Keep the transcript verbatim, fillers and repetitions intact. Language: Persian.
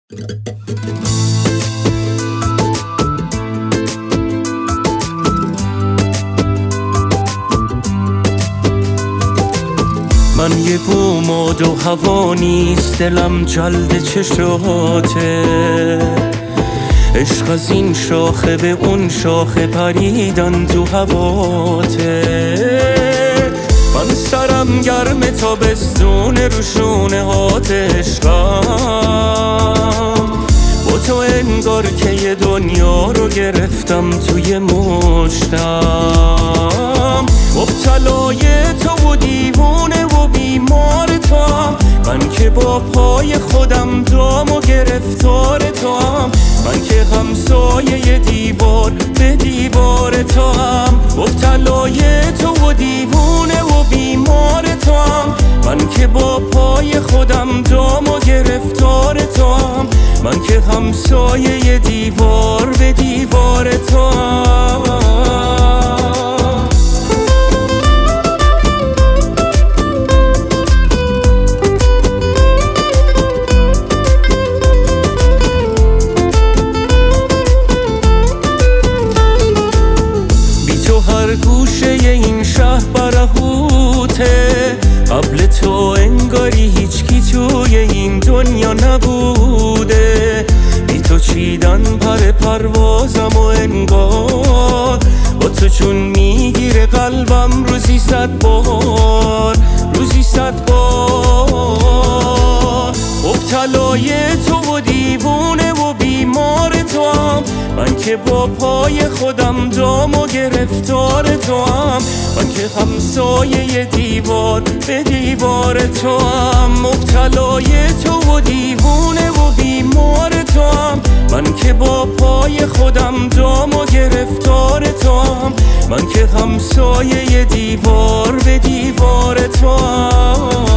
من یه بوماد و هوا نیست، دلم جلد چشاته. عشق از این شاخه به اون شاخه پریدن تو هواته. من سرم گرم تابستون روشونه هات عشقم. با تو انگار که یه دنیا رو گرفتم توی مشتم. مبتلای تو و دیوونه و بیمار توام. من که با پای خودم دام و گرفتار توام. من که همسایه دیوار به دیوار توام. مبتلای تو و دیوونه و بیمار توام. من که با پای خودم دام و گرفتار توام. من که همسایه دیوار به دیوار توام. هر گوشه این شهر برهوته. قبل تو انگاری هیچکی توی این دنیا نبوده. بی تو چیدن پر پروازم و انگار با تو چون میگیره قلبم روزی صد بار، روزی صد بار. مبتلای تو و دیوونه و بیمار توام. من که با پای خودم دام و گرفتار توام. من که همسایه دیوار به دیوار توام. مبتلای تو و دیوونه و بیمار توام. من که با پای خودم دام و گرفتار توام. من که همسایه دیوار به دیوار توام.